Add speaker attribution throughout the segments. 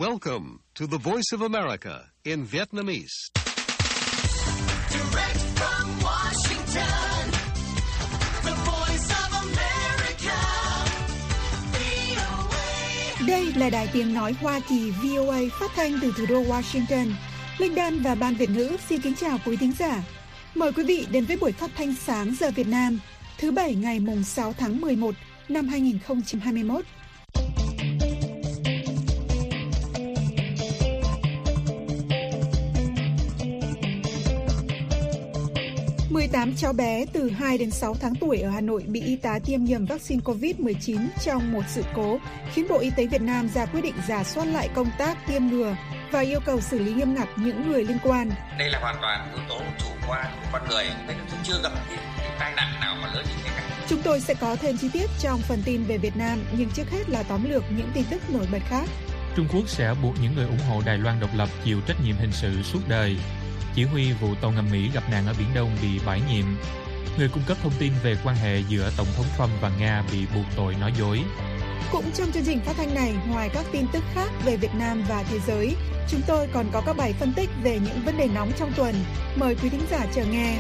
Speaker 1: Welcome to the Voice of America in Vietnamese.
Speaker 2: Direct from Washington, the Voice of America, VOA.
Speaker 3: Đây là đài tiếng nói Hoa Kỳ VOA phát thanh từ thủ đô Washington. Linh Đan và Ban Việt ngữ xin kính chào quý thính giả. Mời quý vị đến với buổi phát thanh sáng giờ Việt Nam, thứ Bảy ngày mùng 6 tháng 11 năm 2021. 18 cháu bé từ 2 đến 6 tháng tuổi ở Hà Nội bị y tá tiêm nhầm vaccine COVID-19 trong một sự cố, khiến Bộ Y tế Việt Nam ra quyết định rà soát lại công tác tiêm ngừa và yêu cầu xử lý nghiêm ngặt những người liên quan.
Speaker 4: Đây là hoàn toàn yếu tố chủ quan của con người, nên chúng chưa gặp cái tai nạn nào mà lớn như thế cả.
Speaker 3: Chúng tôi sẽ có thêm chi tiết trong phần tin về Việt Nam, nhưng trước hết là tóm lược những tin tức nổi bật khác.
Speaker 5: Trung Quốc sẽ buộc những người ủng hộ Đài Loan độc lập chịu trách nhiệm hình sự suốt đời. Chỉ huy vụ tàu ngầm Mỹ gặp nạn ở Biển Đông bị bãi nhiệm. Người cung cấp thông tin về quan hệ giữa Tổng thống Trump và Nga bị buộc tội nói dối.
Speaker 3: Cũng trong chương trình phát thanh này, ngoài các tin tức khác về Việt Nam và thế giới, chúng tôi còn có các bài phân tích về những vấn đề nóng trong tuần. Mời quý thính giả chờ nghe.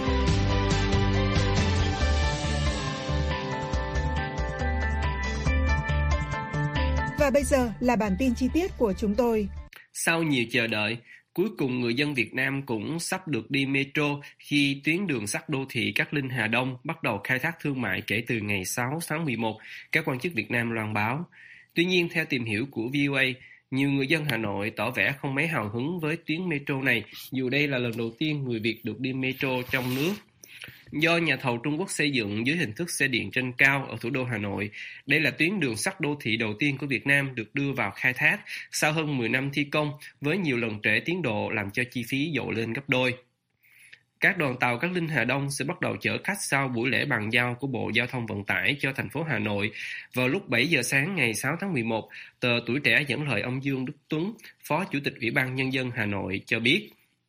Speaker 3: Và bây giờ là bản tin chi tiết của chúng tôi.
Speaker 6: Sau nhiều chờ đợi, cuối cùng người dân Việt Nam cũng sắp được đi metro khi tuyến đường sắt đô thị Cát Linh - Hà Đông bắt đầu khai thác thương mại kể từ ngày 6 tháng 11, các quan chức Việt Nam loan báo. Tuy nhiên, theo tìm hiểu của VOA, nhiều người dân Hà Nội tỏ vẻ không mấy hào hứng với tuyến metro này, dù đây là lần đầu tiên người Việt được đi metro trong nước. Do nhà thầu Trung Quốc xây dựng dưới hình thức xe điện trên cao ở thủ đô Hà Nội, đây là tuyến đường sắt đô thị đầu tiên của Việt Nam được đưa vào khai thác sau hơn 10 năm thi công, với nhiều lần trễ tiến độ làm cho chi phí dội lên gấp đôi. Các đoàn tàu Cát Linh - Hà Đông sẽ bắt đầu chở khách sau buổi lễ bàn giao của Bộ Giao thông Vận tải cho thành phố Hà Nội vào lúc 7 giờ sáng ngày 6 tháng 11, tờ Tuổi Trẻ dẫn lời ông Dương Đức Tuấn, Phó Chủ tịch Ủy ban Nhân dân Hà Nội cho biết.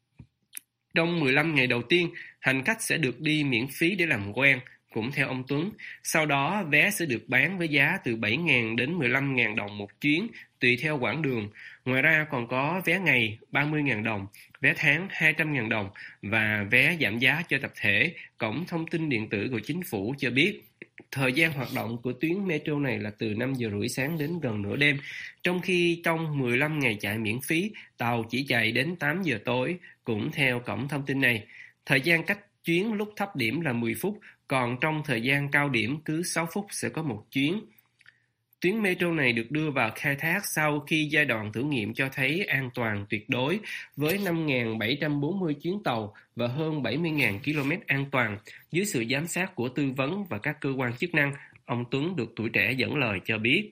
Speaker 6: Trong 15 ngày đầu tiên, hành khách sẽ được đi miễn phí để làm quen, cũng theo ông Tuấn. Sau đó, vé sẽ được bán với giá từ 7.000 đến 15.000 đồng một chuyến, tùy theo quãng đường. Ngoài ra còn có vé ngày 30.000 đồng, vé tháng 200.000 đồng và vé giảm giá cho tập thể. Cổng thông tin điện tử của chính phủ cho biết, thời gian hoạt động của tuyến metro này là từ 5 giờ rưỡi sáng đến gần nửa đêm, trong khi trong 15 ngày chạy miễn phí, tàu chỉ chạy đến 8 giờ tối, cũng theo cổng thông tin này. Thời gian cách chuyến lúc thấp điểm là 10 phút, còn trong thời gian cao điểm cứ 6 phút sẽ có một chuyến. Tuyến metro này được đưa vào khai thác sau khi giai đoạn thử nghiệm cho thấy an toàn tuyệt đối, với 5.740 chuyến tàu và hơn 70.000 km an toàn, dưới sự giám sát của tư vấn và các cơ quan chức năng, ông Tuấn được Tuổi Trẻ dẫn lời cho biết.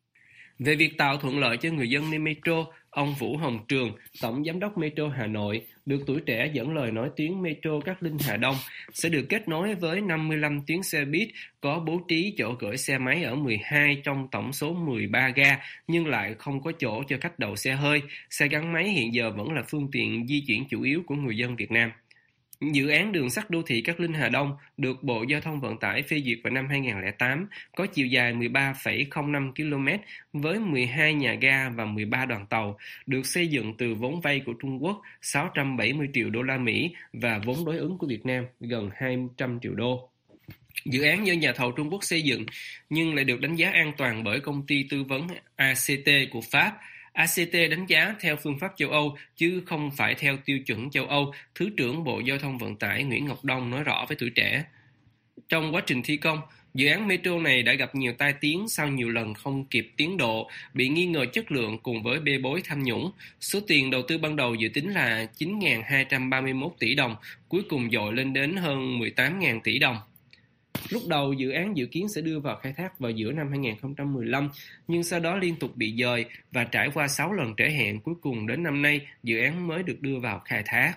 Speaker 6: Về việc tạo thuận lợi cho người dân đi metro, ông Vũ Hồng Trường, Tổng Giám đốc Metro Hà Nội, được Tuổi Trẻ dẫn lời nói tuyến metro Cát Linh - Hà Đông sẽ được kết nối với 55 tuyến xe buýt có bố trí chỗ gửi xe máy ở 12 trong tổng số 13 ga, nhưng lại không có chỗ cho khách đậu xe hơi. Xe gắn máy hiện giờ vẫn là phương tiện di chuyển chủ yếu của người dân Việt Nam. Dự án đường sắt đô thị Cát Linh - Hà Đông được Bộ Giao thông Vận tải phê duyệt vào năm 2008, có chiều dài 13,05 km với 12 nhà ga và 13 đoàn tàu, được xây dựng từ vốn vay của Trung Quốc 670 triệu đô la Mỹ và vốn đối ứng của Việt Nam gần 200 triệu đô. Dự án do nhà thầu Trung Quốc xây dựng nhưng lại được đánh giá an toàn bởi công ty tư vấn ACT của Pháp. ACT đánh giá theo phương pháp châu Âu chứ không phải theo tiêu chuẩn châu Âu, Thứ trưởng Bộ Giao thông Vận tải Nguyễn Ngọc Đông nói rõ với Tuổi Trẻ. Trong quá trình thi công, dự án metro này đã gặp nhiều tai tiếng sau nhiều lần không kịp tiến độ, bị nghi ngờ chất lượng cùng với bê bối tham nhũng. Số tiền đầu tư ban đầu dự tính là 9.231 tỷ đồng, cuối cùng dội lên đến hơn 18.000 tỷ đồng. Lúc đầu dự án dự kiến sẽ đưa vào khai thác vào giữa năm 2015, nhưng sau đó liên tục bị dời và trải qua 6 lần trễ hẹn, cuối cùng đến năm nay dự án mới được đưa vào khai thác.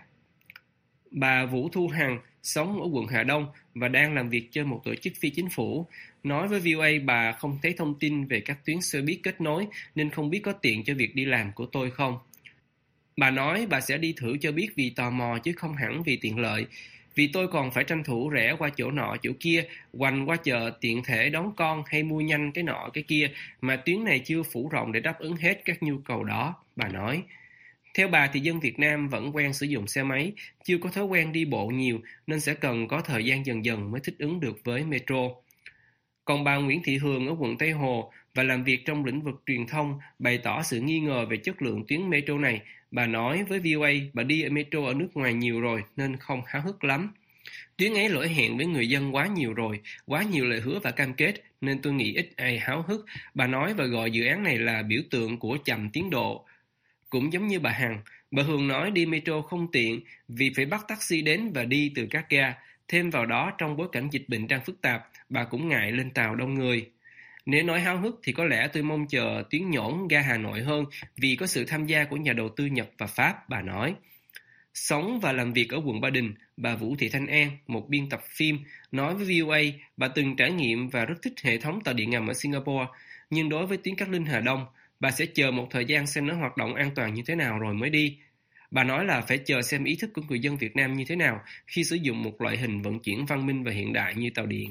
Speaker 6: Bà Vũ Thu Hằng sống ở quận Hà Đông và đang làm việc cho một tổ chức phi chính phủ. Nói với VOA bà không thấy thông tin về các tuyến xe buýt kết nối nên không biết có tiện cho việc đi làm của tôi không. Bà nói bà sẽ đi thử cho biết vì tò mò chứ không hẳn vì tiện lợi. vì tôi còn phải tranh thủ rẽ qua chỗ nọ chỗ kia, hoành qua chợ tiện thể đón con hay mua nhanh cái nọ cái kia, mà tuyến này chưa phủ rộng để đáp ứng hết các nhu cầu đó, bà nói. Theo bà thì dân Việt Nam vẫn quen sử dụng xe máy, chưa có thói quen đi bộ nhiều nên sẽ cần có thời gian dần dần mới thích ứng được với metro. Còn bà Nguyễn Thị Hường ở quận Tây Hồ và làm việc trong lĩnh vực truyền thông bày tỏ sự nghi ngờ về chất lượng tuyến metro này. Bà nói với VOA bà đi ở metro ở nước ngoài nhiều rồi nên không háo hức lắm. Tuyến ấy lỗi hẹn với người dân quá nhiều rồi, quá nhiều lời hứa và cam kết nên tôi nghĩ ít ai háo hức. Bà nói và gọi dự án này là biểu tượng của chậm tiến độ. Cũng giống như bà Hằng, bà Hường nói đi metro không tiện vì phải bắt taxi đến và đi từ các ga. Thêm vào đó trong bối cảnh dịch bệnh đang phức tạp, bà cũng ngại lên tàu đông người. Nếu nói háo hức thì có lẽ tôi mong chờ tuyến Nhổn ga Hà Nội hơn vì có sự tham gia của nhà đầu tư Nhật và Pháp, bà nói. Sống và làm việc ở quận Ba Đình, bà Vũ Thị Thanh An, một biên tập phim, nói với VOA bà từng trải nghiệm và rất thích hệ thống tàu điện ngầm ở Singapore. Nhưng đối với tuyến Cát Linh Hà Đông, bà sẽ chờ một thời gian xem nó hoạt động an toàn như thế nào rồi mới đi. Bà nói là phải chờ xem ý thức của người dân Việt Nam như thế nào khi sử dụng một loại hình vận chuyển văn minh và hiện đại như tàu điện.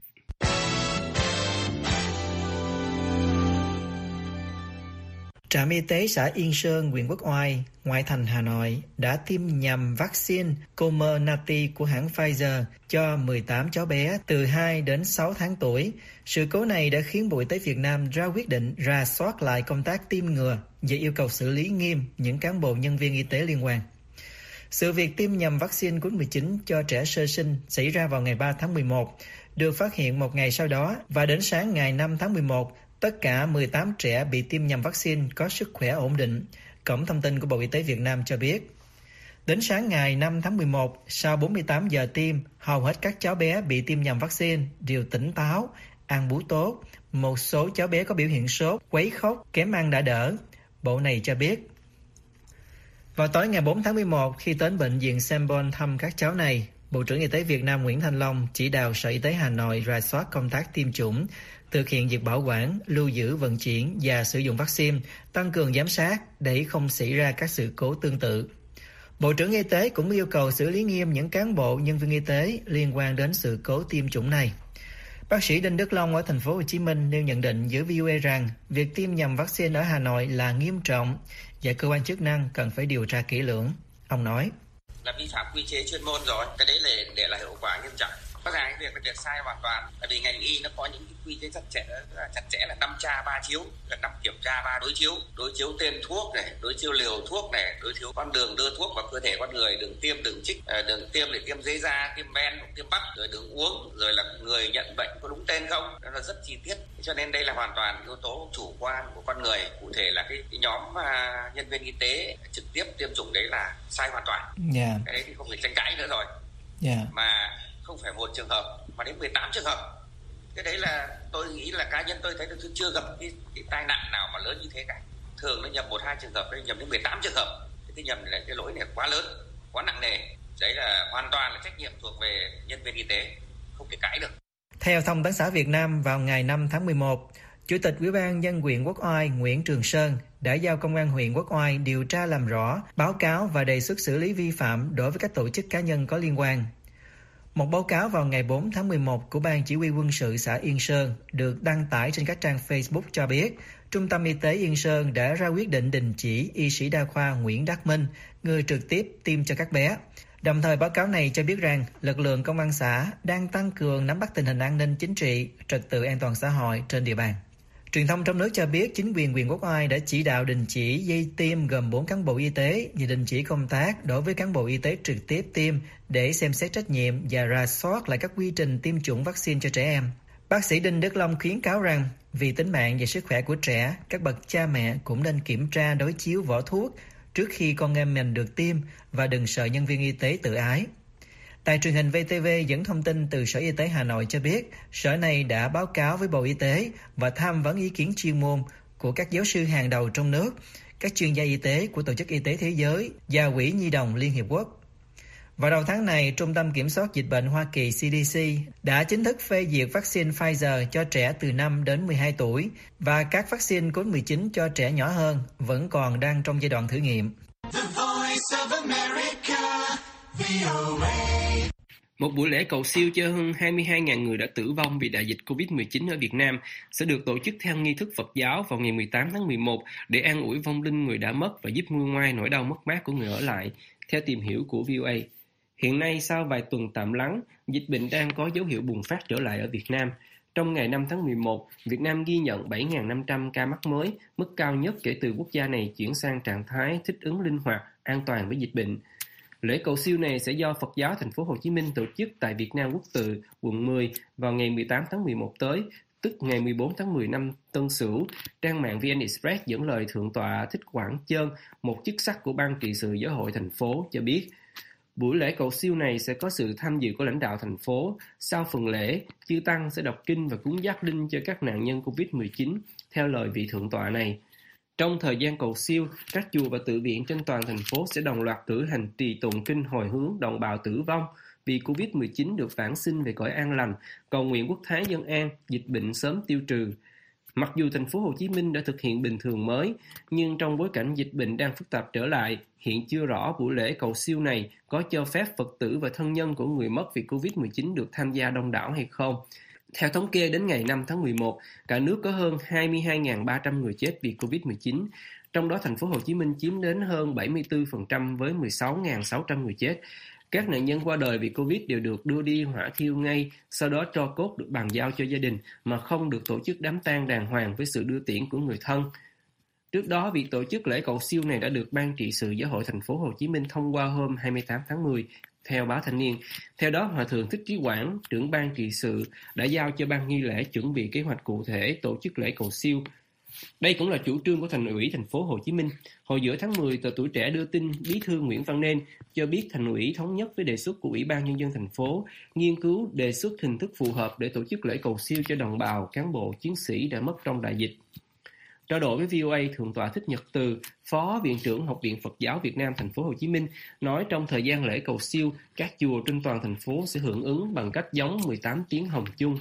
Speaker 7: Trạm y tế xã Yên Sơn, huyện Quốc Oai, ngoại thành Hà Nội đã tiêm nhầm vaccine Comirnaty của hãng Pfizer cho 18 cháu bé từ 2 đến 6 tháng tuổi. Sự cố này đã khiến Bộ Y tế Việt Nam ra quyết định rà soát lại công tác tiêm ngừa và yêu cầu xử lý nghiêm những cán bộ nhân viên y tế liên quan. Sự việc tiêm nhầm vaccine COVID-19 cho trẻ sơ sinh xảy ra vào ngày 3 tháng 11, được phát hiện một ngày sau đó và đến sáng ngày 5 tháng 11, tất cả 18 trẻ bị tiêm nhầm vaccine có sức khỏe ổn định, Cổng thông tin của Bộ Y tế Việt Nam cho biết. Đến sáng ngày 5 tháng 11, sau 48 giờ tiêm, hầu hết các cháu bé bị tiêm nhầm vaccine đều tỉnh táo, ăn bú tốt. Một số cháu bé có biểu hiện sốt, quấy khóc, kém ăn đã đỡ. Bộ này cho biết. Vào tối ngày 4 tháng 11, khi đến bệnh viện Sembon thăm các cháu này, Bộ trưởng Y tế Việt Nam Nguyễn Thanh Long chỉ đạo Sở Y tế Hà Nội rà soát công tác tiêm chủng, thực hiện việc bảo quản, lưu giữ, vận chuyển và sử dụng vaccine, tăng cường giám sát để không xảy ra các sự cố tương tự. Bộ trưởng Y tế cũng yêu cầu xử lý nghiêm những cán bộ, nhân viên y tế liên quan đến sự cố tiêm chủng này. Bác sĩ Đinh Đức Long ở thành phố Hồ Chí Minh nêu nhận định với VOA rằng việc tiêm nhầm vaccine ở Hà Nội là nghiêm trọng và cơ quan chức năng cần phải điều tra kỹ lưỡng. Ông nói:
Speaker 4: là vi phạm quy chế chuyên môn rồi, cái đấy là để lại hậu quả nghiêm trọng. Rõ ràng cái việc là việc sai hoàn toàn, tại vì ngành y nó có những cái quy chế chặt chẽ là 5 tra 3 chiếu, là 5 kiểm tra 3 đối chiếu tên thuốc này, đối chiếu liều thuốc này, đối chiếu con đường đưa thuốc vào cơ thể con người, đường tiêm, đường trích, đường tiêm để tiêm dưới da, tiêm men, tiêm bắp, rồi đường uống, rồi là người nhận bệnh có đúng tên không, đó là rất chi tiết. Cho nên đây là hoàn toàn yếu tố chủ quan của con người, cụ thể là cái nhóm nhân viên y tế trực tiếp tiêm chủng đấy là sai hoàn toàn. Cái đấy thì không phải tranh cãi nữa rồi. Mà không phải một trường hợp mà đến 18 trường hợp. Cái đấy là tôi nghĩ là cá nhân tôi thấy là tôi chưa gặp cái tai nạn nào mà lớn như thế cả. Thường nó nhầm 1-2 trường hợp, nó nhầm đến 18 trường hợp. Cái nhầm này, cái lỗi này quá lớn, quá nặng nề. Đấy là hoàn toàn là trách nhiệm thuộc về nhân viên y tế, không thể cãi được.
Speaker 7: Theo Thông tấn xã Việt Nam, vào ngày 5 tháng 11, Chủ tịch Ủy ban nhân dân huyện Quốc Oai Nguyễn Trường Sơn đã giao Công an huyện Quốc Oai điều tra làm rõ, báo cáo và đề xuất xử lý vi phạm đối với các tổ chức cá nhân có liên quan. Một báo cáo vào ngày 4 tháng 11 của Ban Chỉ huy quân sự xã Yên Sơn được đăng tải trên các trang Facebook cho biết, Trung tâm Y tế Yên Sơn đã ra quyết định đình chỉ y sĩ đa khoa Nguyễn Đắc Minh, người trực tiếp tiêm cho các bé. Đồng thời báo cáo này cho biết rằng lực lượng công an xã đang tăng cường nắm bắt tình hình an ninh chính trị, trật tự an toàn xã hội trên địa bàn. Truyền thông trong nước cho biết chính quyền huyện Quốc Oai đã chỉ đạo đình chỉ dây tiêm gồm 4 cán bộ y tế và đình chỉ công tác đối với cán bộ y tế trực tiếp tiêm để xem xét trách nhiệm và rà soát lại các quy trình tiêm chủng vaccine cho trẻ em. Bác sĩ Đinh Đức Long khuyến cáo rằng vì tính mạng và sức khỏe của trẻ, các bậc cha mẹ cũng nên kiểm tra đối chiếu vỏ thuốc trước khi con em mình được tiêm và đừng sợ nhân viên y tế tự ái. Đài truyền hình VTV dẫn thông tin từ Sở Y tế Hà Nội cho biết, Sở này đã báo cáo với Bộ Y tế và tham vấn ý kiến chuyên môn của các giáo sư hàng đầu trong nước, các chuyên gia y tế của Tổ chức Y tế Thế giới và Quỹ Nhi đồng Liên Hiệp Quốc. Vào đầu tháng này, Trung tâm Kiểm soát Dịch bệnh Hoa Kỳ CDC đã chính thức phê duyệt vaccine Pfizer cho trẻ từ 5 đến 12 tuổi và các vaccine COVID-19 cho trẻ nhỏ hơn vẫn còn đang trong giai đoạn thử nghiệm.
Speaker 6: Một buổi lễ cầu siêu cho hơn 22.000 người đã tử vong vì đại dịch Covid-19 ở Việt Nam sẽ được tổ chức theo nghi thức Phật giáo vào ngày 18 tháng 11 để an ủi vong linh người đã mất và giúp nguôi ngoai nỗi đau mất mát của người ở lại, theo tìm hiểu của VOA. Hiện nay, sau vài tuần tạm lắng, dịch bệnh đang có dấu hiệu bùng phát trở lại ở Việt Nam. Trong ngày 5 tháng 11, Việt Nam ghi nhận 7.500 ca mắc mới, mức cao nhất kể từ quốc gia này chuyển sang trạng thái thích ứng linh hoạt, an toàn với dịch bệnh. Lễ cầu siêu này sẽ do Phật giáo Thành phố Hồ Chí Minh tổ chức tại Việt Nam Quốc Tự, quận 10 vào ngày 18 tháng 11 tới, tức ngày 14 tháng 10 năm Tân Sửu. Trang mạng VN Express dẫn lời Thượng tọa Thích Quảng Chơn, một chức sắc của Ban trị sự giáo hội thành phố, cho biết buổi lễ cầu siêu này sẽ có sự tham dự của lãnh đạo thành phố. Sau phần lễ, chư tăng sẽ đọc kinh và cúng giác linh cho các nạn nhân Covid-19, theo lời vị thượng tọa này. Trong thời gian cầu siêu, các chùa và tự viện trên toàn thành phố sẽ đồng loạt cử hành trì tụng kinh hồi hướng đồng bào tử vong vì Covid-19 được vãng sinh về cõi an lành, cầu nguyện quốc thái dân an, dịch bệnh sớm tiêu trừ. Mặc dù thành phố Hồ Chí Minh đã thực hiện bình thường mới, nhưng trong bối cảnh dịch bệnh đang phức tạp trở lại, hiện chưa rõ buổi lễ cầu siêu này có cho phép Phật tử và thân nhân của người mất vì Covid-19 được tham gia đông đảo hay không. Theo thống kê đến ngày 5 tháng 11, cả nước có hơn 22.300 người chết vì Covid-19, trong đó thành phố Hồ Chí Minh chiếm đến hơn 74% với 16.600 người chết. Các nạn nhân qua đời vì Covid đều được đưa đi hỏa thiêu ngay, sau đó tro cốt được bàn giao cho gia đình mà không được tổ chức đám tang đàng hoàng với sự đưa tiễn của người thân. Trước đó, việc tổ chức lễ cầu siêu này đã được Ban trị sự giáo hội thành phố Hồ Chí Minh thông qua hôm 28 tháng 10, theo báo Thanh niên. Theo đó, Hòa thượng Thích Trí Quảng, trưởng Ban trị sự, đã giao cho ban nghi lễ chuẩn bị kế hoạch cụ thể tổ chức lễ cầu siêu. Đây cũng là chủ trương của Thành ủy thành phố Hồ Chí Minh. Hồi giữa tháng 10, tờ Tuổi Trẻ đưa tin Bí thư Nguyễn Văn Nên cho biết Thành ủy thống nhất với đề xuất của Ủy ban Nhân dân thành phố, nghiên cứu đề xuất hình thức phù hợp để tổ chức lễ cầu siêu cho đồng bào, cán bộ, chiến sĩ đã mất trong đại dịch. Trao đổi với VOA, Thượng tọa Thích Nhật Từ, Phó Viện trưởng Học viện Phật giáo Việt Nam thành phố Hồ Chí Minh, nói trong thời gian lễ cầu siêu, các chùa trên toàn thành phố sẽ hưởng ứng bằng cách giống 18 tiếng hồng chung.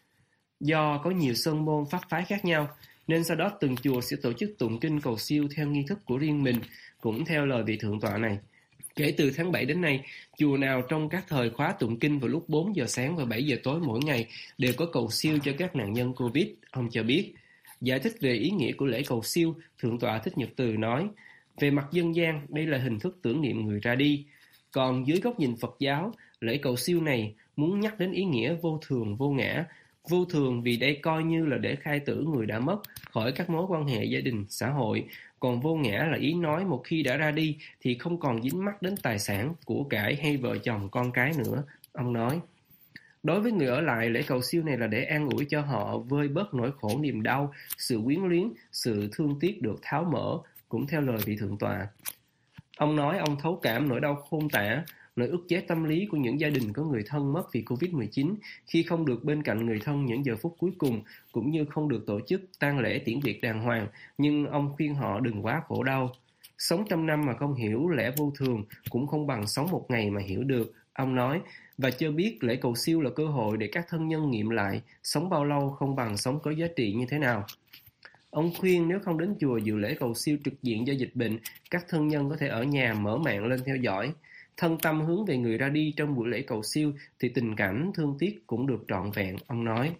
Speaker 6: Do có nhiều sơn môn pháp phái khác nhau, nên sau đó từng chùa sẽ tổ chức tụng kinh cầu siêu theo nghi thức của riêng mình, cũng theo lời vị thượng tọa này. Kể từ tháng 7 đến nay, chùa nào trong các thời khóa tụng kinh vào lúc 4 giờ sáng và 7 giờ tối mỗi ngày đều có cầu siêu cho các nạn nhân Covid, ông cho biết. Giải thích về ý nghĩa của lễ cầu siêu, Thượng tọa Thích Nhật Từ nói, về mặt dân gian, đây là hình thức tưởng niệm người ra đi. Còn dưới góc nhìn Phật giáo, lễ cầu siêu này muốn nhắc đến ý nghĩa vô thường, vô ngã. Vô thường vì đây coi như là để khai tử người đã mất khỏi các mối quan hệ gia đình, xã hội. Còn vô ngã là ý nói một khi đã ra đi thì không còn dính mắc đến tài sản, của cải hay vợ chồng con cái nữa, ông nói. Đối với người ở lại, lễ cầu siêu này là để an ủi cho họ vơi bớt nỗi khổ niềm đau, sự quyến luyến, sự thương tiếc được tháo mở, cũng theo lời vị thượng tọa. Ông nói ông thấu cảm nỗi đau khôn tả, nỗi ức chế tâm lý của những gia đình có người thân mất vì Covid-19 khi không được bên cạnh người thân những giờ phút cuối cùng, cũng như không được tổ chức tang lễ tiễn biệt đàng hoàng, nhưng ông khuyên họ đừng quá khổ đau. Sống trăm năm mà không hiểu lẽ vô thường cũng không bằng sống một ngày mà hiểu được, ông nói, và cho biết lễ cầu siêu là cơ hội để các thân nhân nghiệm lại sống bao lâu không bằng sống có giá trị như thế nào. Ông khuyên nếu không đến chùa dự lễ cầu siêu trực diện do dịch bệnh, các thân nhân có thể ở nhà mở mạng lên theo dõi. Thân tâm hướng về người ra đi trong buổi lễ cầu siêu thì tình cảm thương tiếc cũng được trọn vẹn, ông nói.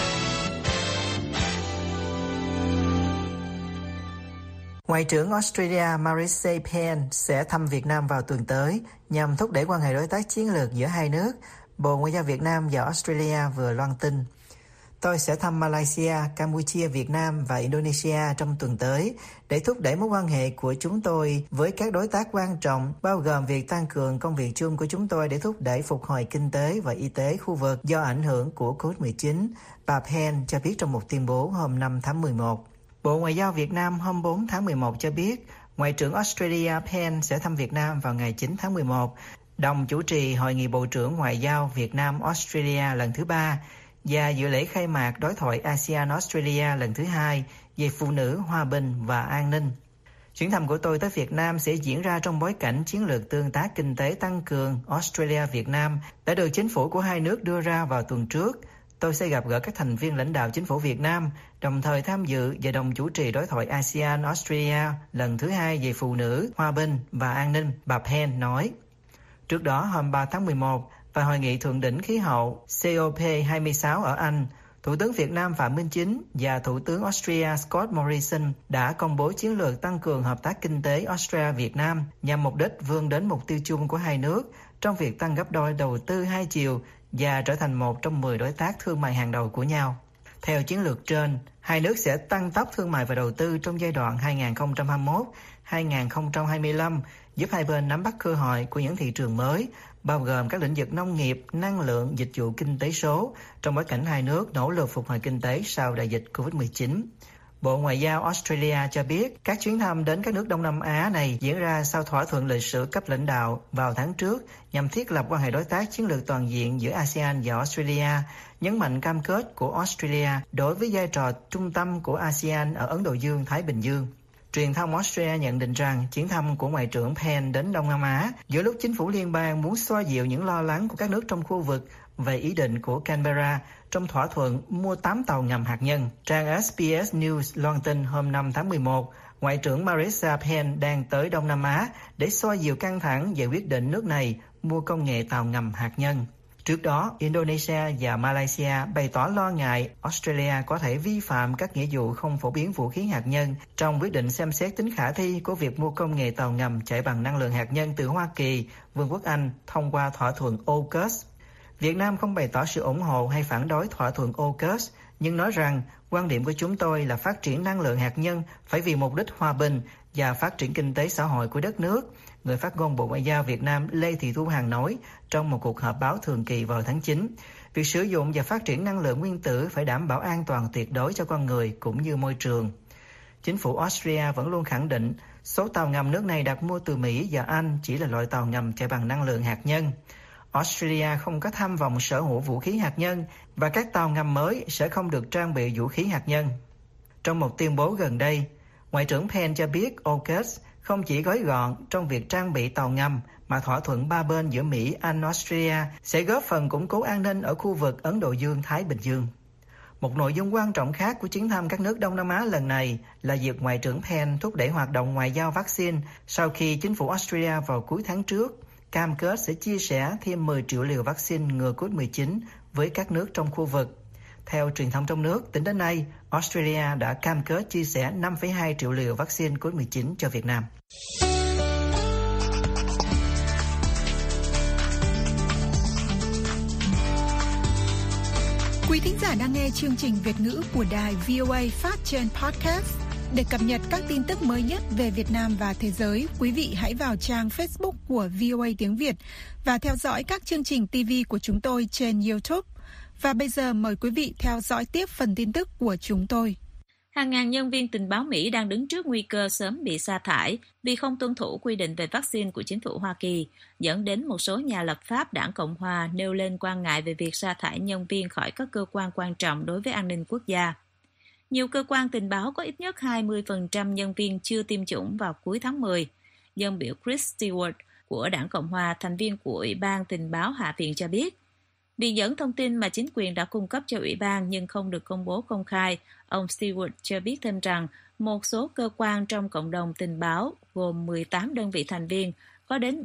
Speaker 7: Ngoại trưởng Australia Marise Payne sẽ thăm Việt Nam vào tuần tới nhằm thúc đẩy quan hệ đối tác chiến lược giữa hai nước, Bộ Ngoại giao Việt Nam và Australia vừa loan tin. Tôi sẽ thăm Malaysia, Campuchia, Việt Nam và Indonesia trong tuần tới để thúc đẩy mối quan hệ của chúng tôi với các đối tác quan trọng, bao gồm việc tăng cường công việc chung của chúng tôi để thúc đẩy phục hồi kinh tế và y tế khu vực do ảnh hưởng của COVID-19, bà Payne cho biết trong một tuyên bố hôm 5 tháng 11. Bộ Ngoại giao Việt Nam hôm 4 tháng 11 cho biết, Ngoại trưởng Australia Payne sẽ thăm Việt Nam vào ngày 9 tháng 11, đồng chủ trì Hội nghị Bộ trưởng Ngoại giao Việt Nam-Australia lần thứ 3 và dự lễ khai mạc đối thoại ASEAN-Australia lần thứ 2 về phụ nữ, hòa bình và an ninh. Chuyến thăm của tôi tới Việt Nam sẽ diễn ra trong bối cảnh chiến lược tương tác kinh tế tăng cường Australia-Việt Nam đã được chính phủ của hai nước đưa ra vào tuần trước. Tôi sẽ gặp gỡ các thành viên lãnh đạo chính phủ Việt Nam, đồng thời tham dự và đồng chủ trì đối thoại ASEAN-Australia lần thứ 2 về phụ nữ, hòa bình và an ninh, bà Payne nói. Trước đó, hôm 3 tháng 11, Tại hội nghị thượng đỉnh khí hậu COP26 ở Anh, Thủ tướng Việt Nam Phạm Minh Chính và Thủ tướng Australia Scott Morrison đã công bố chiến lược tăng cường hợp tác kinh tế Australia-Việt Nam nhằm mục đích vươn đến mục tiêu chung của hai nước trong việc tăng gấp đôi đầu tư hai chiều và trở thành một trong 10 đối tác thương mại hàng đầu của nhau. Theo chiến lược trên, hai nước sẽ tăng tốc thương mại và đầu tư trong giai đoạn 2021-2025, giúp hai bên nắm bắt cơ hội của những thị trường mới, bao gồm các lĩnh vực nông nghiệp, năng lượng, dịch vụ kinh tế số, trong bối cảnh hai nước nỗ lực phục hồi kinh tế sau đại dịch COVID-19. Bộ Ngoại giao Australia cho biết các chuyến thăm đến các nước Đông Nam Á này diễn ra sau thỏa thuận lịch sử cấp lãnh đạo vào tháng trước nhằm thiết lập quan hệ đối tác chiến lược toàn diện giữa ASEAN và Australia, nhấn mạnh cam kết của Australia đối với vai trò trung tâm của ASEAN ở Ấn Độ Dương-Thái Bình Dương. Truyền thông Australia nhận định rằng chuyến thăm của Ngoại trưởng Pence đến Đông Nam Á giữa lúc chính phủ liên bang muốn xoa dịu những lo lắng của các nước trong khu vực về ý định của Canberra trong thỏa thuận mua 8 tàu ngầm hạt nhân. Trang SBS News loan tin hôm 5 tháng 11, Ngoại trưởng Marisa Pence đang tới Đông Nam Á để xoa dịu căng thẳng về quyết định nước này mua công nghệ tàu ngầm hạt nhân. Trước đó, Indonesia và Malaysia bày tỏ lo ngại Australia có thể vi phạm các nghĩa vụ không phổ biến vũ khí hạt nhân trong quyết định xem xét tính khả thi của việc mua công nghệ tàu ngầm chạy bằng năng lượng hạt nhân từ Hoa Kỳ, Vương quốc Anh thông qua thỏa thuận AUKUS. Việt Nam không bày tỏ sự ủng hộ hay phản đối thỏa thuận AUKUS, nhưng nói rằng quan điểm của chúng tôi là phát triển năng lượng hạt nhân phải vì mục đích hòa bình và phát triển kinh tế xã hội của đất nước, người phát ngôn Bộ Ngoại giao Việt Nam Lê Thị Thu Hằng nói trong một cuộc họp báo thường kỳ vào tháng 9. Việc sử dụng và phát triển năng lượng nguyên tử phải đảm bảo an toàn tuyệt đối cho con người cũng như môi trường. Chính phủ Australia vẫn luôn khẳng định số tàu ngầm nước này đặt mua từ Mỹ và Anh chỉ là loại tàu ngầm chạy bằng năng lượng hạt nhân. Australia không có tham vọng sở hữu vũ khí hạt nhân và các tàu ngầm mới sẽ không được trang bị vũ khí hạt nhân. Trong một tuyên bố gần đây, Ngoại trưởng Pence cho biết AUKUS không chỉ gói gọn trong việc trang bị tàu ngầm mà thỏa thuận ba bên giữa Mỹ, Anh, Australia sẽ góp phần củng cố an ninh ở khu vực Ấn Độ Dương-Thái Bình Dương. Một nội dung quan trọng khác của chuyến thăm các nước Đông Nam Á lần này là việc Ngoại trưởng Pence thúc đẩy hoạt động ngoại giao vaccine sau khi chính phủ Australia vào cuối tháng trước cam kết sẽ chia sẻ thêm 10 triệu liều vaccine ngừa COVID-19 với các nước trong khu vực. Theo truyền thông trong nước, tính đến nay, Australia đã cam kết chia sẻ 5,2 triệu liều vaccine COVID-19 cho Việt Nam.
Speaker 3: Quý thính giả đang nghe chương trình Việt ngữ của đài VOA phát trên podcast. Để cập nhật các tin tức mới nhất về Việt Nam và thế giới, quý vị hãy vào trang Facebook của VOA tiếng Việt và theo dõi các chương trình TV của chúng tôi trên YouTube. Và bây giờ mời quý vị theo dõi tiếp phần tin tức của chúng tôi.
Speaker 8: Hàng ngàn nhân viên tình báo Mỹ đang đứng trước nguy cơ sớm bị sa thải vì không tuân thủ quy định về vaccine của chính phủ Hoa Kỳ, dẫn đến một số nhà lập pháp Đảng Cộng Hòa nêu lên quan ngại về việc sa thải nhân viên khỏi các cơ quan quan trọng đối với an ninh quốc gia. Nhiều cơ quan tình báo có ít nhất 20% nhân viên chưa tiêm chủng vào cuối tháng 10. Dân biểu Chris Stewart của Đảng Cộng Hòa, thành viên của Ủy ban Tình báo Hạ viện cho biết, viện dẫn thông tin mà chính quyền đã cung cấp cho Ủy ban nhưng không được công bố công khai. Ông Stewart cho biết thêm rằng một số cơ quan trong cộng đồng tình báo gồm 18 đơn vị thành viên có đến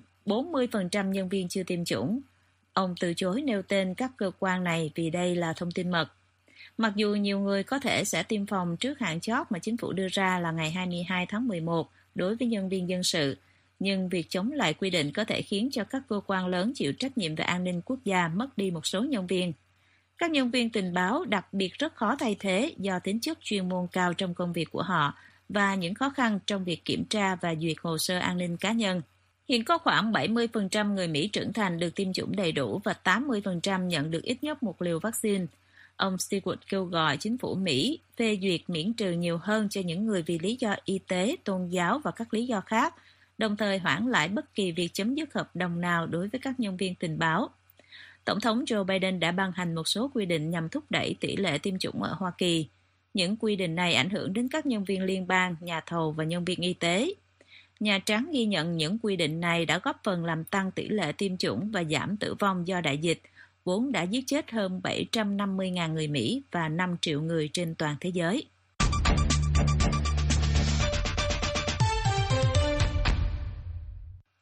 Speaker 8: 40% nhân viên chưa tiêm chủng. Ông từ chối nêu tên các cơ quan này vì đây là thông tin mật. Mặc dù nhiều người có thể sẽ tiêm phòng trước hạn chót mà chính phủ đưa ra là ngày 22 tháng 11 đối với nhân viên dân sự, nhưng việc chống lại quy định có thể khiến cho các cơ quan lớn chịu trách nhiệm về an ninh quốc gia mất đi một số nhân viên. Các nhân viên tình báo đặc biệt rất khó thay thế do tính chất chuyên môn cao trong công việc của họ và những khó khăn trong việc kiểm tra và duyệt hồ sơ an ninh cá nhân. Hiện có khoảng 70% người Mỹ trưởng thành được tiêm chủng đầy đủ và 80% nhận được ít nhất một liều vaccine. Ông Stewart kêu gọi chính phủ Mỹ phê duyệt miễn trừ nhiều hơn cho những người vì lý do y tế, tôn giáo và các lý do khác, đồng thời hoãn lại bất kỳ việc chấm dứt hợp đồng nào đối với các nhân viên tình báo. Tổng thống Joe Biden đã ban hành một số quy định nhằm thúc đẩy tỷ lệ tiêm chủng ở Hoa Kỳ. Những quy định này ảnh hưởng đến các nhân viên liên bang, nhà thầu và nhân viên y tế. Nhà Trắng ghi nhận những quy định này đã góp phần làm tăng tỷ lệ tiêm chủng và giảm tử vong do đại dịch, vốn đã giết chết hơn 750.000 người Mỹ và 5 triệu người trên toàn thế giới.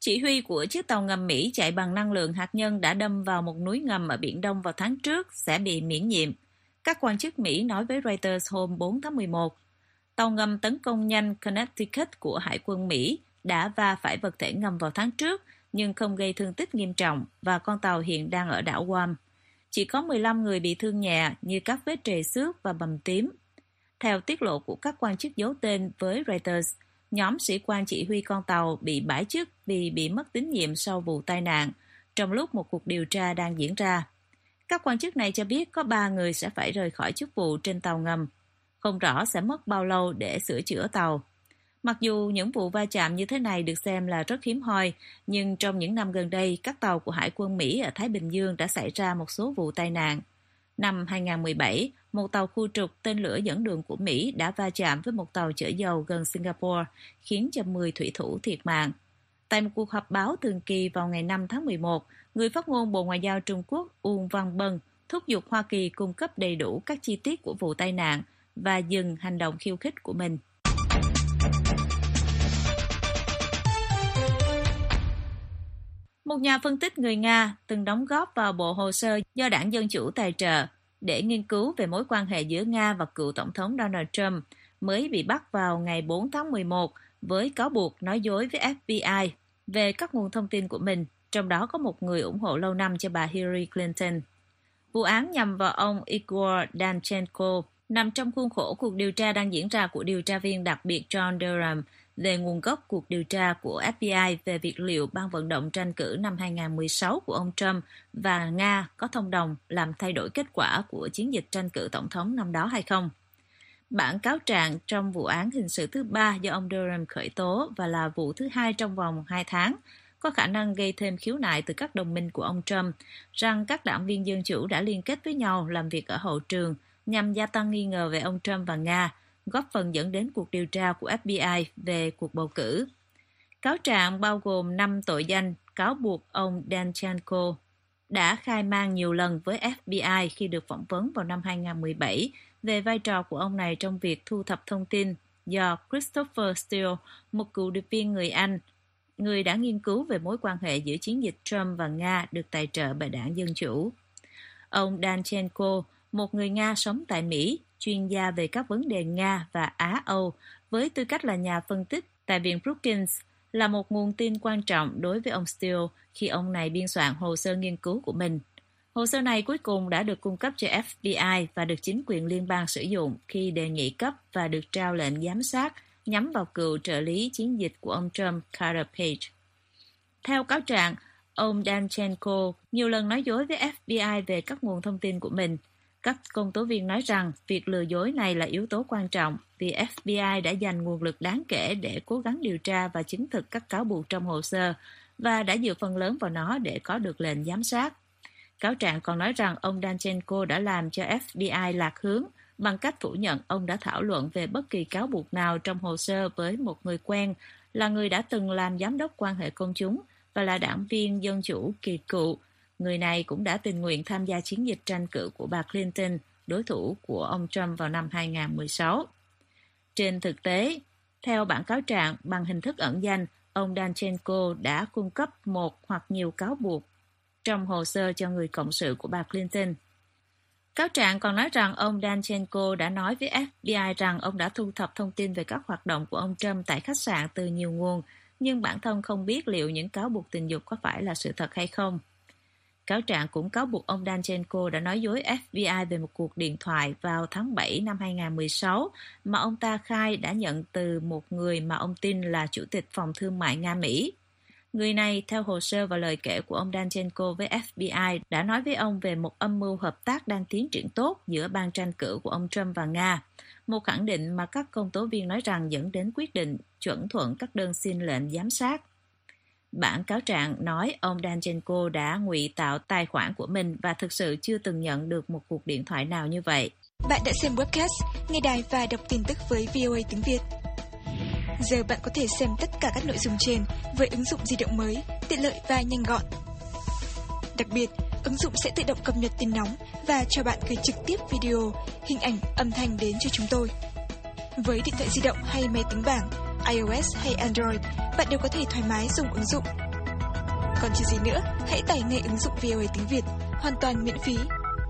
Speaker 8: Chỉ huy của chiếc tàu ngầm Mỹ chạy bằng năng lượng hạt nhân đã đâm vào một núi ngầm ở Biển Đông vào tháng trước sẽ bị miễn nhiệm. Các quan chức Mỹ nói với Reuters hôm 4 tháng 11. Tàu ngầm tấn công nhanh Connecticut của Hải quân Mỹ đã va phải vật thể ngầm vào tháng trước nhưng không gây thương tích nghiêm trọng và con tàu hiện đang ở đảo Guam. Chỉ có 15 người bị thương nhẹ như các vết trầy xước và bầm tím. Theo tiết lộ của các quan chức giấu tên với Reuters, nhóm sĩ quan chỉ huy con tàu bị bãi chức vì bị mất tín nhiệm sau vụ tai nạn, trong lúc một cuộc điều tra đang diễn ra. Các quan chức này cho biết có 3 người sẽ phải rời khỏi chức vụ trên tàu ngầm. Không rõ sẽ mất bao lâu để sửa chữa tàu. Mặc dù những vụ va chạm như thế này được xem là rất hiếm hoi, nhưng trong những năm gần đây, các tàu của Hải quân Mỹ ở Thái Bình Dương đã xảy ra một số vụ tai nạn. Năm 2017, một tàu khu trục tên lửa dẫn đường của Mỹ đã va chạm với một tàu chở dầu gần Singapore, khiến cho 10 thủy thủ thiệt mạng. Tại một cuộc họp báo thường kỳ vào ngày 5 tháng 11, người phát ngôn Bộ Ngoại giao Trung Quốc Uông Văn Bân thúc giục Hoa Kỳ cung cấp đầy đủ các chi tiết của vụ tai nạn và dừng hành động khiêu khích của mình. Một nhà phân tích người Nga từng đóng góp vào bộ hồ sơ do Đảng Dân Chủ tài trợ để nghiên cứu về mối quan hệ giữa Nga và cựu Tổng thống Donald Trump mới bị bắt vào ngày 4 tháng 11 với cáo buộc nói dối với FBI về các nguồn thông tin của mình, trong đó có một người ủng hộ lâu năm cho bà Hillary Clinton. Vụ án nhằm vào ông Igor Danchenko nằm trong khuôn khổ cuộc điều tra đang diễn ra của điều tra viên đặc biệt John Durham về nguồn gốc cuộc điều tra của FBI về việc liệu ban vận động tranh cử năm 2016 của ông Trump và Nga có thông đồng làm thay đổi kết quả của chiến dịch tranh cử tổng thống năm đó hay không. Bản cáo trạng trong vụ án hình sự thứ 3 do ông Durham khởi tố và là vụ thứ 2 trong vòng 2 tháng, có khả năng gây thêm khiếu nại từ các đồng minh của ông Trump rằng các đảng viên Dân Chủ đã liên kết với nhau làm việc ở hậu trường nhằm gia tăng nghi ngờ về ông Trump và Nga, góp phần dẫn đến cuộc điều tra của FBI về cuộc bầu cử. Cáo trạng bao gồm 5 tội danh cáo buộc ông Danchenko đã khai man nhiều lần với FBI khi được phỏng vấn vào năm 2017 về vai trò của ông này trong việc thu thập thông tin do Christopher Steele, một cựu điệp viên người Anh, người đã nghiên cứu về mối quan hệ giữa chiến dịch Trump và Nga được tài trợ bởi Đảng Dân Chủ. Ông Danchenko, một người Nga sống tại Mỹ, chuyên gia về các vấn đề Nga và Á-Âu, với tư cách là nhà phân tích tại Viện Brookings, là một nguồn tin quan trọng đối với ông Steele khi ông này biên soạn hồ sơ nghiên cứu của mình. Hồ sơ này cuối cùng đã được cung cấp cho FBI và được chính quyền liên bang sử dụng khi đề nghị cấp và được trao lệnh giám sát nhắm vào cựu trợ lý chiến dịch của ông Trump, Carter Page. Theo cáo trạng, ông Danchenko nhiều lần nói dối với FBI về các nguồn thông tin của mình. Các công tố viên nói rằng việc lừa dối này là yếu tố quan trọng vì FBI đã dành nguồn lực đáng kể để cố gắng điều tra và chứng thực các cáo buộc trong hồ sơ và đã dựa phần lớn vào nó để có được lệnh giám sát. Cáo trạng còn nói rằng ông Danchenko đã làm cho FBI lạc hướng bằng cách phủ nhận ông đã thảo luận về bất kỳ cáo buộc nào trong hồ sơ với một người quen là người đã từng làm giám đốc quan hệ công chúng và là đảng viên Dân Chủ kỳ cựu. Người này cũng đã tình nguyện tham gia chiến dịch tranh cử của bà Clinton, đối thủ của ông Trump vào năm 2016. Trên thực tế, theo bản cáo trạng bằng hình thức ẩn danh, ông Danchenko đã cung cấp một hoặc nhiều cáo buộc trong hồ sơ cho người cộng sự của bà Clinton. Cáo trạng còn nói rằng ông Danchenko đã nói với FBI rằng ông đã thu thập thông tin về các hoạt động của ông Trump tại khách sạn từ nhiều nguồn, nhưng bản thân không biết liệu những cáo buộc tình dục có phải là sự thật hay không. Cáo trạng cũng cáo buộc ông Danchenko đã nói dối FBI về một cuộc điện thoại vào tháng 7 năm 2016 mà ông ta khai đã nhận từ một người mà ông tin là Chủ tịch Phòng Thương mại Nga-Mỹ. Người này, theo hồ sơ và lời kể của ông Danchenko với FBI, đã nói với ông về một âm mưu hợp tác đang tiến triển tốt giữa ban tranh cử của ông Trump và Nga, một khẳng định mà các công tố viên nói rằng dẫn đến quyết định chuẩn thuận các đơn xin lệnh giám sát. Bản cáo trạng nói ông Danchenko đã ngụy tạo tài khoản của mình và thực sự chưa từng nhận được một cuộc điện thoại nào như vậy.
Speaker 9: Bạn đã xem webcast, nghe đài và đọc tin tức với VOA tiếng Việt. Giờ bạn có thể xem tất cả các nội dung trên với ứng dụng di động mới, tiện lợi và nhanh gọn. Đặc biệt, ứng dụng sẽ tự động cập nhật tin nóng và cho bạn gửi trực tiếp video, hình ảnh, âm thanh đến cho chúng tôi. Với điện thoại di động hay máy tính bảng, iOS hay Android, bạn đều có thể thoải mái dùng ứng dụng. Còn chờ gì nữa, hãy tải ngay ứng dụng VOA tiếng Việt, hoàn toàn miễn phí.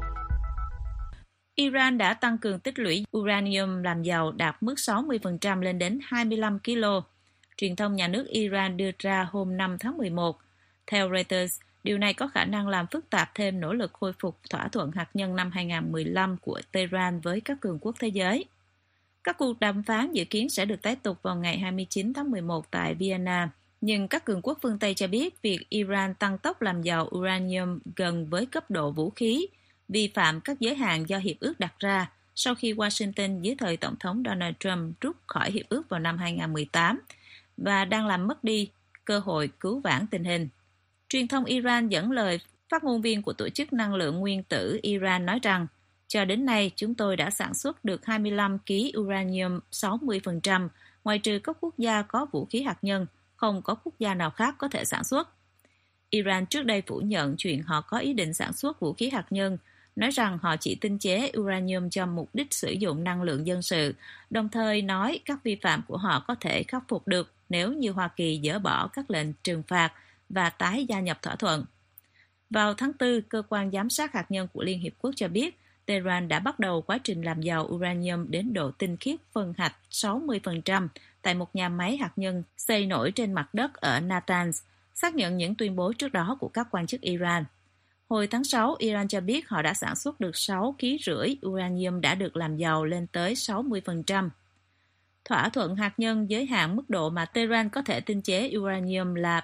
Speaker 8: Iran đã tăng cường tích lũy uranium làm giàu đạt mức 60% lên đến 25 kg. Truyền thông nhà nước Iran đưa ra hôm 5 tháng 11. Theo Reuters, điều này có khả năng làm phức tạp thêm nỗ lực khôi phục thỏa thuận hạt nhân năm 2015 của Tehran với các cường quốc thế giới. Các cuộc đàm phán dự kiến sẽ được tái tục vào ngày 29 tháng 11 tại Vienna, nhưng các cường quốc phương Tây cho biết việc Iran tăng tốc làm giàu uranium gần với cấp độ vũ khí, vi phạm các giới hạn do hiệp ước đặt ra sau khi Washington dưới thời Tổng thống Donald Trump rút khỏi hiệp ước vào năm 2018 và đang làm mất đi cơ hội cứu vãn tình hình. Truyền thông Iran dẫn lời phát ngôn viên của Tổ chức Năng lượng Nguyên tử Iran nói rằng, cho đến nay chúng tôi đã sản xuất được 25 kg uranium 60%, ngoài trừ các quốc gia có vũ khí hạt nhân, không có quốc gia nào khác có thể sản xuất. Iran trước đây phủ nhận chuyện họ có ý định sản xuất vũ khí hạt nhân, nói rằng họ chỉ tinh chế uranium cho mục đích sử dụng năng lượng dân sự, đồng thời nói các vi phạm của họ có thể khắc phục được nếu như Hoa Kỳ dỡ bỏ các lệnh trừng phạt và tái gia nhập thỏa thuận. Vào tháng 4, Cơ quan Giám sát Hạt nhân của Liên Hiệp Quốc cho biết Tehran đã bắt đầu quá trình làm giàu uranium đến độ tinh khiết phân hạch 60% tại một nhà máy hạt nhân xây nổi trên mặt đất ở Natanz, xác nhận những tuyên bố trước đó của các quan chức Iran. Hồi tháng 6, Iran cho biết họ đã sản xuất được 6,5 kg uranium đã được làm giàu lên tới 60%. Thỏa thuận hạt nhân giới hạn mức độ mà Tehran có thể tinh chế uranium là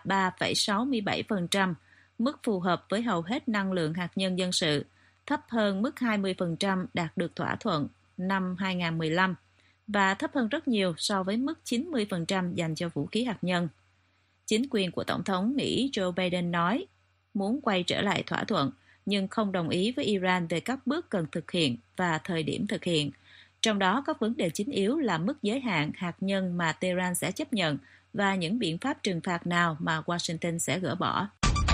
Speaker 8: 3,67%, mức phù hợp với hầu hết năng lượng hạt nhân dân sự, thấp hơn mức 20% đạt được thỏa thuận năm 2015 và thấp hơn rất nhiều so với mức 90% dành cho vũ khí hạt nhân. Chính quyền của Tổng thống Mỹ Joe Biden nói muốn quay trở lại thỏa thuận nhưng không đồng ý với Iran về các bước cần thực hiện và thời điểm thực hiện. Trong đó các vấn đề chính yếu là mức giới hạn hạt nhân mà Tehran sẽ chấp nhận và những biện pháp trừng phạt nào mà Washington sẽ gỡ bỏ.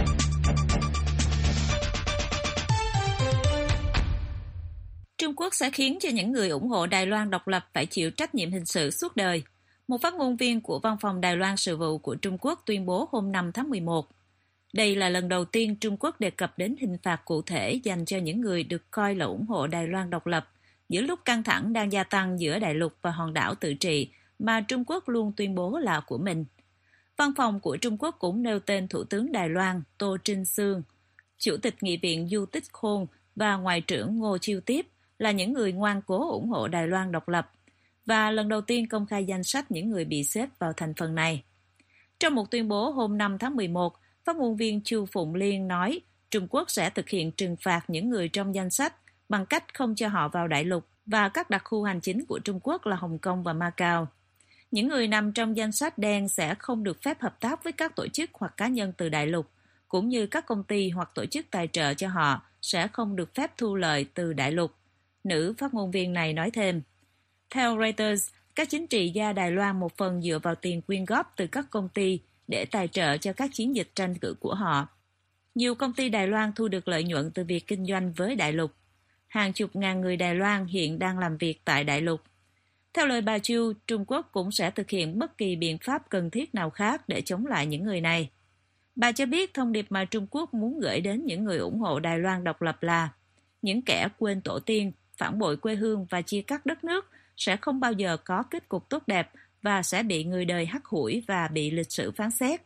Speaker 8: Trung Quốc sẽ khiến cho những người ủng hộ Đài Loan độc lập phải chịu trách nhiệm hình sự suốt đời. Một phát ngôn viên của Văn phòng Đài Loan Sự vụ của Trung Quốc tuyên bố hôm 5 tháng 11. Đây là lần đầu tiên Trung Quốc đề cập đến hình phạt cụ thể dành cho những người được coi là ủng hộ Đài Loan độc lập, giữa lúc căng thẳng đang gia tăng giữa đại lục và hòn đảo tự trị mà Trung Quốc luôn tuyên bố là của mình. Văn phòng của Trung Quốc cũng nêu tên Thủ tướng Đài Loan Tô Trinh Sương, Chủ tịch Nghị viện Du Tích Khôn và Ngoại trưởng Ngô Chiêu Tiếp là những người ngoan cố ủng hộ Đài Loan độc lập, và lần đầu tiên công khai danh sách những người bị xếp vào thành phần này. Trong một tuyên bố hôm 5 tháng 11, phát ngôn viên Chu Phụng Liên nói Trung Quốc sẽ thực hiện trừng phạt những người trong danh sách bằng cách không cho họ vào đại lục và các đặc khu hành chính của Trung Quốc là Hồng Kông và Macau. Những người nằm trong danh sách đen sẽ không được phép hợp tác với các tổ chức hoặc cá nhân từ đại lục, cũng như các công ty hoặc tổ chức tài trợ cho họ sẽ không được phép thu lợi từ đại lục. Nữ phát ngôn viên này nói thêm. Theo Reuters, các chính trị gia Đài Loan một phần dựa vào tiền quyên góp từ các công ty để tài trợ cho các chiến dịch tranh cử của họ. Nhiều công ty Đài Loan thu được lợi nhuận từ việc kinh doanh với đại lục. Hàng chục ngàn người Đài Loan hiện đang làm việc tại đại lục. Theo lời bà Chu, Trung Quốc cũng sẽ thực hiện bất kỳ biện pháp cần thiết nào khác để chống lại những người này. Bà cho biết thông điệp mà Trung Quốc muốn gửi đến những người ủng hộ Đài Loan độc lập là những kẻ quên tổ tiên, phản bội quê hương và chia cắt đất nước sẽ không bao giờ có kết cục tốt đẹp và sẽ bị người đời hắt hủi và bị lịch sử phán xét.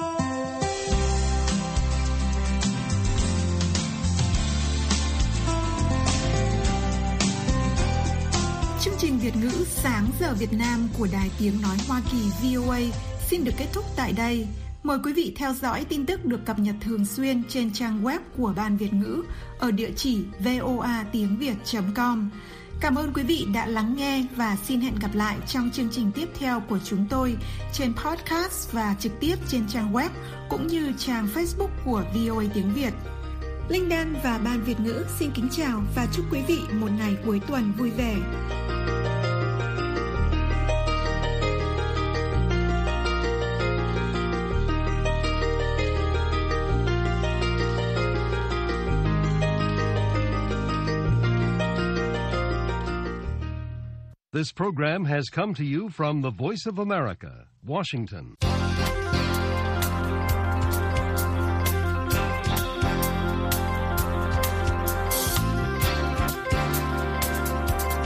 Speaker 3: Chương trình Việt ngữ Sáng giờ Việt Nam của Đài Tiếng Nói Hoa Kỳ VOA xin được kết thúc tại đây. Mời quý vị theo dõi tin tức được cập nhật thường xuyên trên trang web của Ban Việt ngữ ở địa chỉ voatiengviet.com. Cảm ơn quý vị đã lắng nghe và xin hẹn gặp lại trong chương trình tiếp theo của chúng tôi trên podcast và trực tiếp trên trang web cũng như trang Facebook của VOA Tiếng Việt. Linh Đan và Ban Việt ngữ xin kính chào và chúc quý vị một ngày cuối tuần vui vẻ.
Speaker 1: This program has come to you from the Voice of America, Washington.